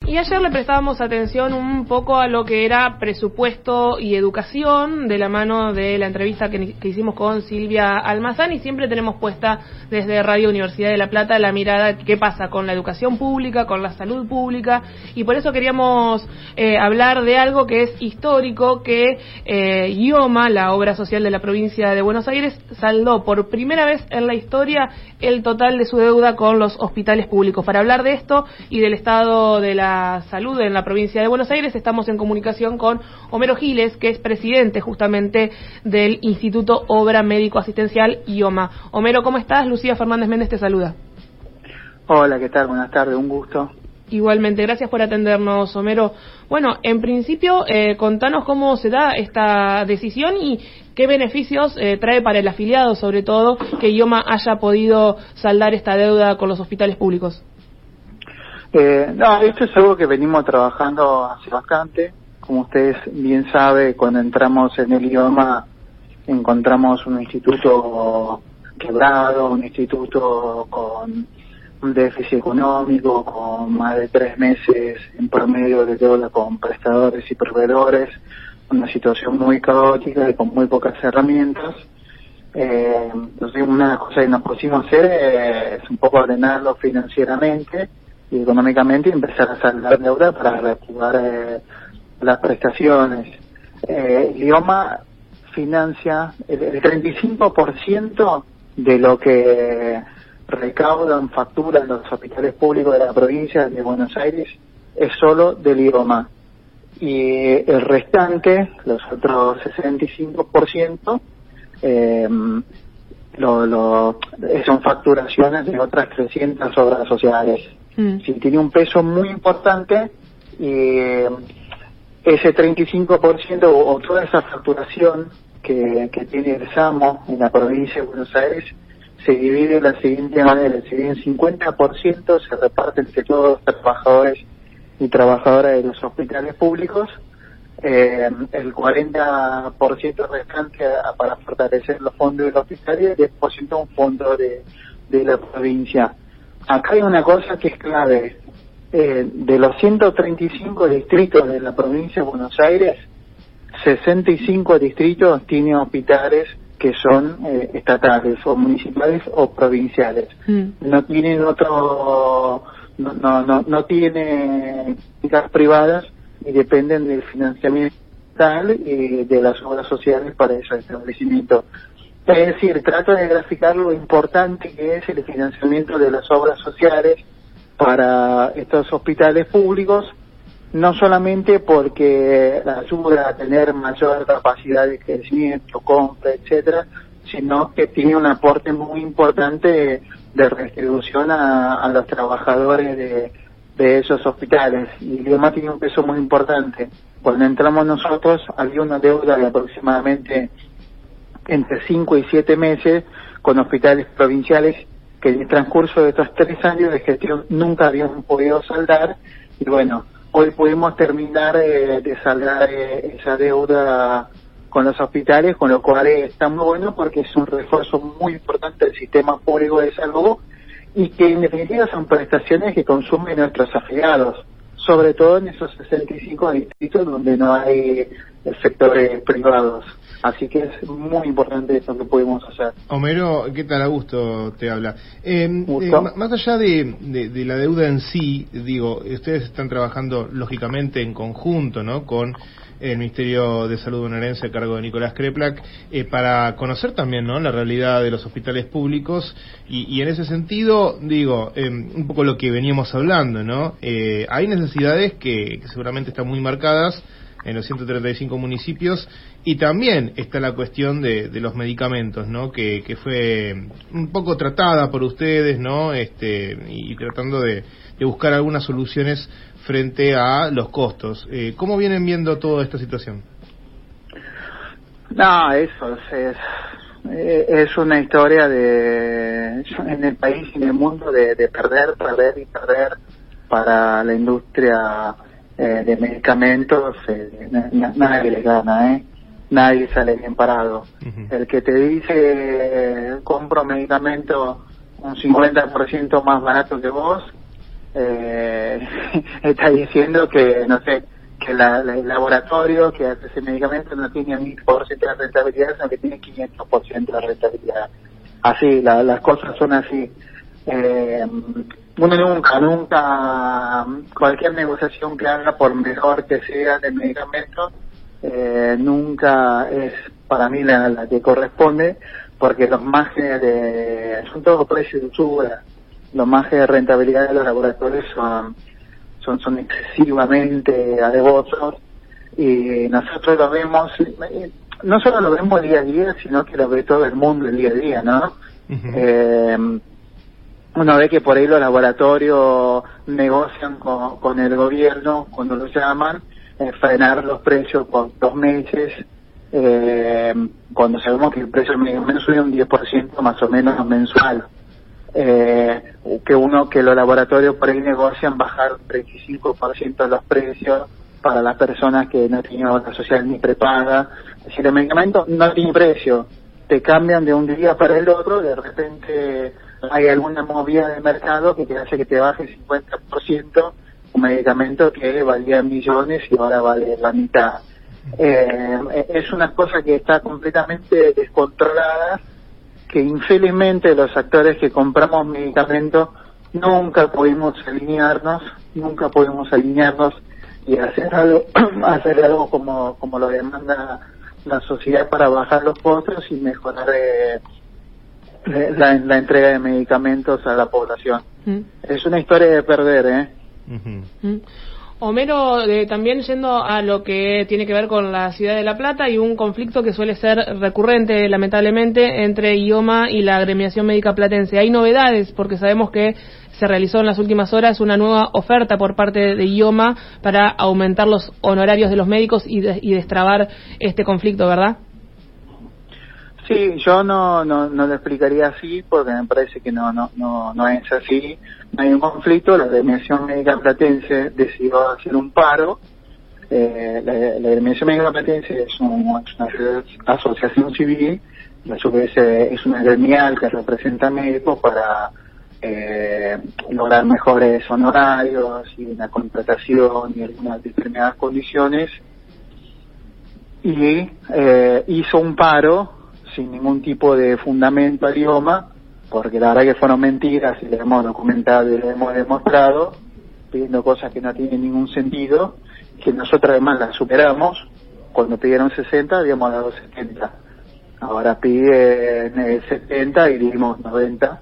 Y ayer le prestábamos atención un poco a lo que era presupuesto y educación, de la mano de la entrevista que hicimos con Silvia Almazán, y siempre tenemos puesta desde Radio Universidad de La Plata la mirada qué pasa con la educación pública, con la salud pública, y por eso queríamos hablar de algo que es histórico, que IOMA, la obra social de la provincia de Buenos Aires, saldó por primera vez en la historia el total de su deuda con los hospitales públicos. Para hablar de esto y del estado de la salud en la provincia de Buenos Aires, estamos en comunicación con Homero Giles, que es presidente justamente del Instituto Obra Médico Asistencial IOMA. Homero, ¿cómo estás? Lucía Fernández Méndez te saluda. Hola, ¿qué tal? Buenas tardes, un gusto. Igualmente, gracias por atendernos, Homero. Bueno, en principio, contanos cómo se da esta decisión y qué beneficios trae para el afiliado, sobre todo, que IOMA haya podido saldar esta deuda con los hospitales públicos. No, esto es algo que venimos trabajando hace bastante. Como ustedes bien saben, cuando entramos en el IOMA encontramos un instituto quebrado, un instituto con un déficit económico, con más de 3 meses en promedio de deuda con prestadores y proveedores, una situación muy caótica y con muy pocas herramientas. Entonces, una cosa que nos pusimos a hacer es un poco ordenarlo financieramente y económicamente y empezar a saldar deuda para reactivar las prestaciones. El IOMA financia el 35% de lo que recaudan facturas los hospitales públicos de la provincia de Buenos Aires es solo del IOMA, y el restante, los otros 65%, son facturaciones de otras 300 obras sociales. Sí, tiene un peso muy importante, y ese 35% o toda esa facturación que tiene el SAMO en la provincia de Buenos Aires se divide de la siguiente manera: si bien 50% se reparte entre todos los trabajadores y trabajadoras de los hospitales públicos, el 40% restante para fortalecer los fondos del hospital y el 10% un fondo de la provincia. Acá hay una cosa que es clave: de los 135 distritos de la provincia de Buenos Aires, 65 distritos tienen hospitales que son estatales o municipales o provinciales. No tienen no tienen clínicas privadas y dependen del financiamiento estatal y de las obras sociales para esos establecimientos. Es decir, trato de graficar lo importante que es el financiamiento de las obras sociales para estos hospitales públicos, no solamente porque ayuda a tener mayor capacidad de crecimiento, compra, etcétera, sino que tiene un aporte muy importante de redistribución a los trabajadores de esos hospitales. Y además tiene un peso muy importante. Cuando entramos nosotros había una deuda de aproximadamente entre 5 y 7 meses con hospitales provinciales que en el transcurso de estos 3 años de gestión nunca habíamos podido saldar, y bueno, hoy pudimos terminar de saldar esa deuda con los hospitales, con lo cual está muy bueno porque es un refuerzo muy importante del sistema público de salud y que en definitiva son prestaciones que consumen nuestros afiliados, sobre todo en esos 65 distritos donde no hay sectores privados. Así que es muy importante esto que pudimos hacer. Homero, ¿qué tal? Augusto te habla. Más allá de la deuda en sí, digo, ustedes están trabajando lógicamente en conjunto, ¿no?, con el Ministerio de Salud bonaerense a cargo de Nicolás Kreplak, para conocer también, ¿no?, la realidad de los hospitales públicos y en ese sentido, digo, un poco lo que veníamos hablando, ¿no? Hay necesidades que seguramente están muy marcadas en los 135 municipios, y también está la cuestión de los medicamentos, ¿no?, que fue un poco tratada por ustedes, ¿no?, y tratando de buscar algunas soluciones frente a los costos. ¿Cómo vienen viendo toda esta situación? No, eso es una historia en el país y en el mundo de perder para la industria de medicamentos. Nadie le gana, nadie sale bien parado. El que te dice compro medicamento un 50% más barato que vos, está diciendo que, no sé, que el laboratorio que hace ese medicamento no tiene 1000% de rentabilidad, sino que tiene 500% de rentabilidad. Así, las cosas son así. Uno nunca, cualquier negociación que haga, por mejor que sea del medicamento, nunca es para mí la que corresponde, porque los márgenes son todos precios de usura. Los márgenes de rentabilidad de los laboratorios son excesivamente alevosos, y nosotros lo vemos, no solo lo vemos día a día, sino que lo ve todo el mundo el día a día, ¿no? Uh-huh. Uno ve que por ahí los laboratorios negocian con el gobierno, cuando lo llaman, frenar los precios por 2 meses, cuando sabemos que el precio del medicamento sube un 10% más o menos mensual. Que los laboratorios por ahí negocian bajar un 35% los precios para las personas que no tienen obra social ni prepaga. Es decir, el medicamento no tiene precio, te cambian de un día para el otro, de repente hay alguna movida de mercado que te hace que te baje 50% un medicamento que valía millones y ahora vale la mitad. Es una cosa que está completamente descontrolada, que infelizmente los actores que compramos medicamentos nunca pudimos alinearnos y hacer algo como lo demanda la sociedad para bajar los costos y mejorar la entrega de medicamentos a la población. Es una historia de perder, Homero, también yendo a lo que tiene que ver con la ciudad de La Plata, y un conflicto que suele ser recurrente, lamentablemente, entre IOMA y la agremiación médica platense. Hay novedades, porque sabemos que se realizó en las últimas horas una nueva oferta por parte de IOMA para aumentar los honorarios de los médicos y destrabar este conflicto, ¿verdad? Sí, yo no lo explicaría así, porque me parece que no es así. No hay un conflicto. La agremiación médica platense decidió hacer un paro. La agremiación médica platense es una asociación civil, a su vez es una gremial que representa médicos para lograr mejores honorarios y una contratación y algunas determinadas condiciones, y hizo un paro sin ningún tipo de fundamento al IOMA, porque la verdad que fueron mentiras y le hemos documentado y le hemos demostrado, pidiendo cosas que no tienen ningún sentido, que nosotros además las superamos. Cuando pidieron 60 habíamos dado 70, ahora piden 70 y dimos 90.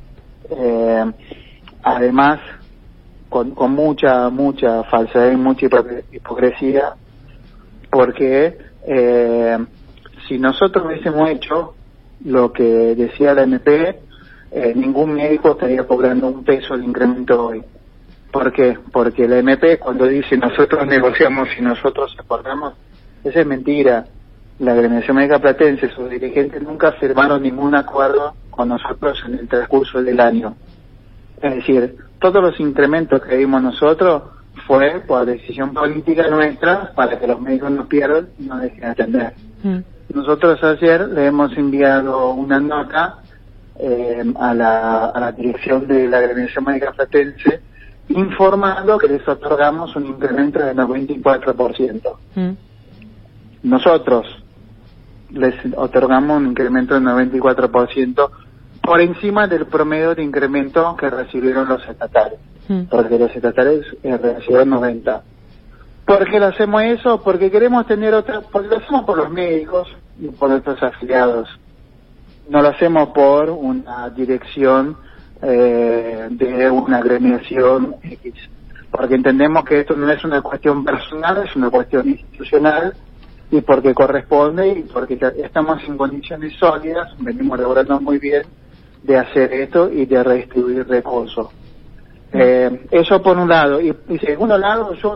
Además con mucha falsedad y mucha hipocresía, porque si nosotros hubiésemos hecho lo que decía la MP, ningún médico estaría cobrando un peso de incremento hoy. ¿Por qué? Porque la MP, cuando dice nosotros negociamos y nosotros acordamos, esa es mentira. La agremiación médica platense, sus dirigentes nunca firmaron ningún acuerdo con nosotros en el transcurso del año. Es decir, todos los incrementos que dimos nosotros fue por decisión política nuestra, para que los médicos no pierdan y no dejen de atender. Nosotros ayer le hemos enviado una nota a la dirección de la agremiación médica platense, informando que les otorgamos un incremento del 94%. Nosotros les otorgamos un incremento del 94% por encima del promedio de incremento que recibieron los estatales, porque los estatales recibieron 90%. ¿Por qué lo hacemos eso? Porque queremos tener porque lo hacemos por los médicos y por nuestros afiliados. No lo hacemos por una dirección de una agremiación X, porque entendemos que esto no es una cuestión personal, es una cuestión institucional, y porque corresponde y porque estamos en condiciones sólidas, venimos logrando muy bien de hacer esto y de redistribuir recursos. Eso por un lado, y segundo lado, yo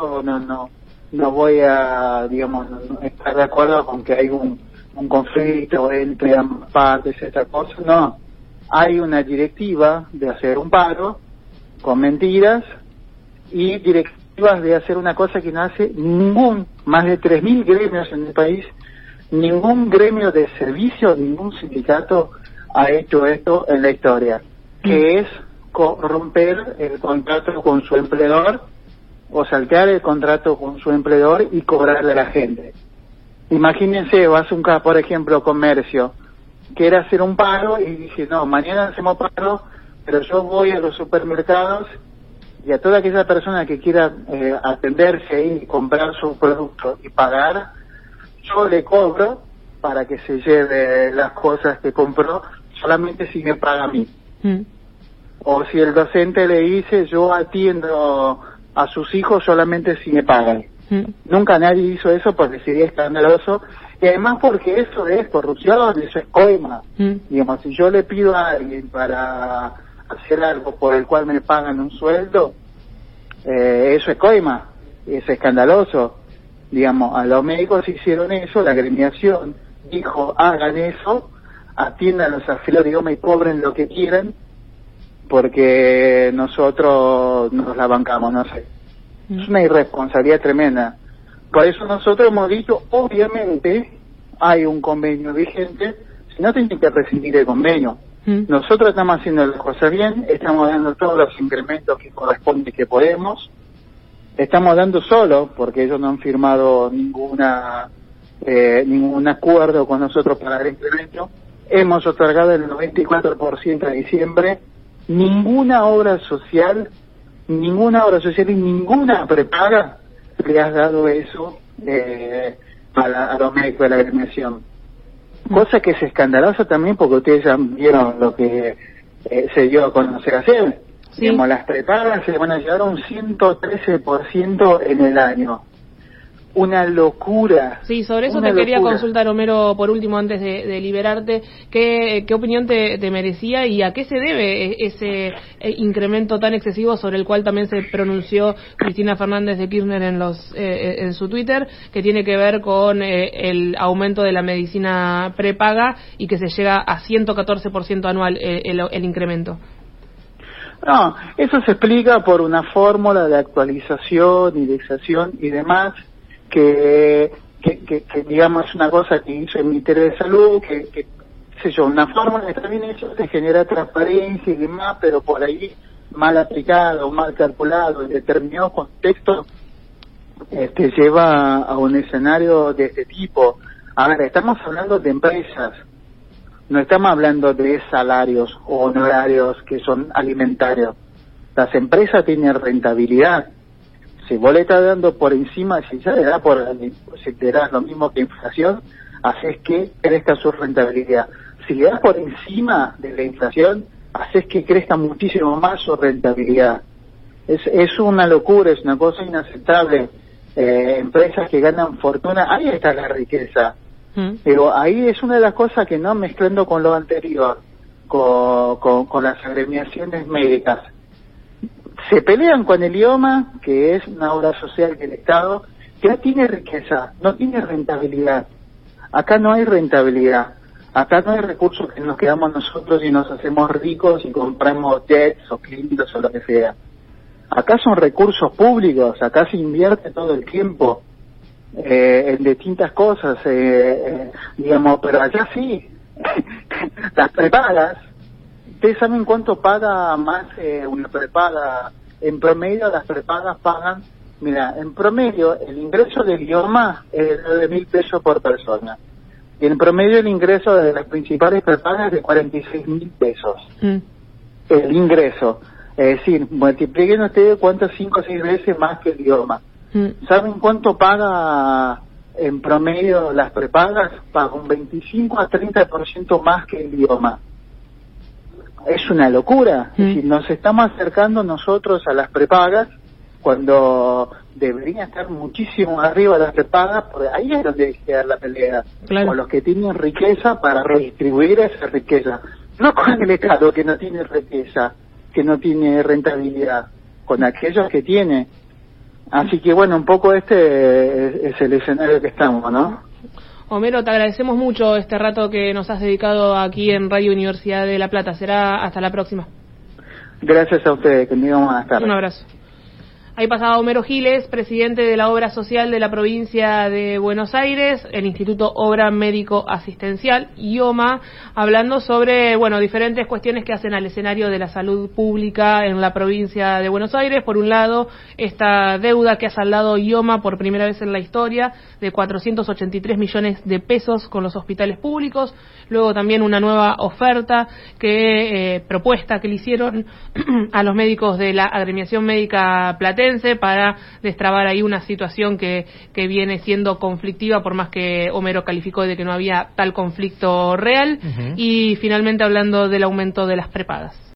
no voy a, digamos, estar de acuerdo con que hay un conflicto entre ambas partes, esta cosa. No, hay una directiva de hacer un paro con mentiras y directivas de hacer una cosa que no hace más de 3.000 gremios en el país, ningún gremio de servicio, ningún sindicato ha hecho esto en la historia, que es romper el contrato con su empleador o saltear el contrato con su empleador y cobrarle a la gente. Imagínense, vas a un, por ejemplo, comercio, quiere hacer un paro y dice, no, mañana hacemos paro, pero yo voy a los supermercados y a toda aquella persona que quiera atenderse ahí y comprar su producto y pagar, yo le cobro para que se lleve las cosas que compró solamente si me paga a mí. O si el docente le dice, yo atiendo a sus hijos solamente si me pagan. Nunca nadie hizo eso porque sería escandaloso, y además porque eso es corrupción, eso es coima. Digamos, si yo le pido a alguien para hacer algo por el cual me pagan un sueldo, eso es coima, es escandaloso. Digamos, a los médicos hicieron eso, la agremiación dijo, hagan eso, atiendan los afiliados de idioma y cobren lo que quieran, porque nosotros nos la bancamos, no sé. Es una irresponsabilidad tremenda. Por eso nosotros hemos dicho, obviamente, hay un convenio vigente, si no tienen que rescindir el convenio. Nosotros estamos haciendo las cosas bien, estamos dando todos los incrementos que corresponden que podemos, estamos dando solo, porque ellos no han firmado ningún acuerdo con nosotros para el incremento. Hemos otorgado el 94% de diciembre, ninguna obra social y ninguna prepaga le has dado eso a los médicos de la agremiación. Cosa que es escandalosa también porque ustedes ya vieron lo que se dio a conocer ayer. Sí. Digamos, las prepagas se van a llevar a un 113% en el año. Una locura. Sí, sobre eso te quería consultar, Homero, por último, antes de liberarte, ¿qué opinión te merecía y a qué se debe ese incremento tan excesivo sobre el cual también se pronunció Cristina Fernández de Kirchner en su Twitter, que tiene que ver con el aumento de la medicina prepaga y que se llega a 114% anual el incremento? No, eso se explica por una fórmula de actualización, indexación y demás, que digamos es una cosa que hizo el Ministerio de Salud, que sé yo, una fórmula que también eso te genera transparencia y demás, pero por ahí mal aplicado, mal calculado en determinados contextos, lleva a un escenario de este tipo. A ver, estamos hablando de empresas, no estamos hablando de salarios o honorarios que son alimentarios. Las empresas tienen rentabilidad. Si vos le estás dando por encima, si ya le das si te das lo mismo que inflación, haces que crezca su rentabilidad. Si le das por encima de la inflación, haces que crezca muchísimo más su rentabilidad. Es una locura, es una cosa inaceptable. Empresas que ganan fortuna, ahí está la riqueza. Pero ahí es una de las cosas que no, mezclando con lo anterior, con las agremiaciones médicas. Se pelean con el idioma, que es una obra social del Estado, que no tiene riqueza, no tiene rentabilidad. Acá no hay rentabilidad. Acá no hay recursos que nos quedamos nosotros y nos hacemos ricos y compramos jets o clínicos o lo que sea. Acá son recursos públicos, acá se invierte todo el tiempo en distintas cosas, digamos, pero allá sí. Las prepagas, ¿ustedes saben cuánto paga más una prepaga? En promedio las prepagas pagan, mira, en promedio el ingreso del idioma es de 9.000 pesos por persona. Y en promedio el ingreso de las principales prepagas es de 46.000 pesos. El ingreso. Es decir, multipliquen ustedes cuántas 5 o 6 veces más que el idioma. ¿Saben cuánto paga en promedio las prepagas? Paga un 25 a 30% más que el idioma. Es una locura. Es decir, nos estamos acercando nosotros a las prepagas cuando deberían estar muchísimo arriba de las prepagas, porque ahí es donde hay que dar la pelea. Claro. Con los que tienen riqueza para redistribuir esa riqueza. No con el Estado que no tiene riqueza, que no tiene rentabilidad, con aquellos que tiene. Así que bueno, un poco es el escenario que estamos, ¿no? Homero, te agradecemos mucho este rato que nos has dedicado aquí en Radio Universidad de La Plata. Será hasta la próxima. Gracias a ustedes, que me digan buenas tardes. Un abrazo. Ahí pasaba Homero Giles, presidente de la Obra Social de la provincia de Buenos Aires, el Instituto Obra Médico Asistencial, IOMA, hablando sobre, diferentes cuestiones que hacen al escenario de la salud pública en la provincia de Buenos Aires. Por un lado, esta deuda que ha saldado IOMA por primera vez en la historia de 483 millones de pesos con los hospitales públicos. Luego también una nueva oferta propuesta que le hicieron a los médicos de la Agremiación Médica Platense para destrabar ahí una situación que viene siendo conflictiva, por más que Homero calificó de que no había tal conflicto real. Y finalmente hablando del aumento de las prepagas.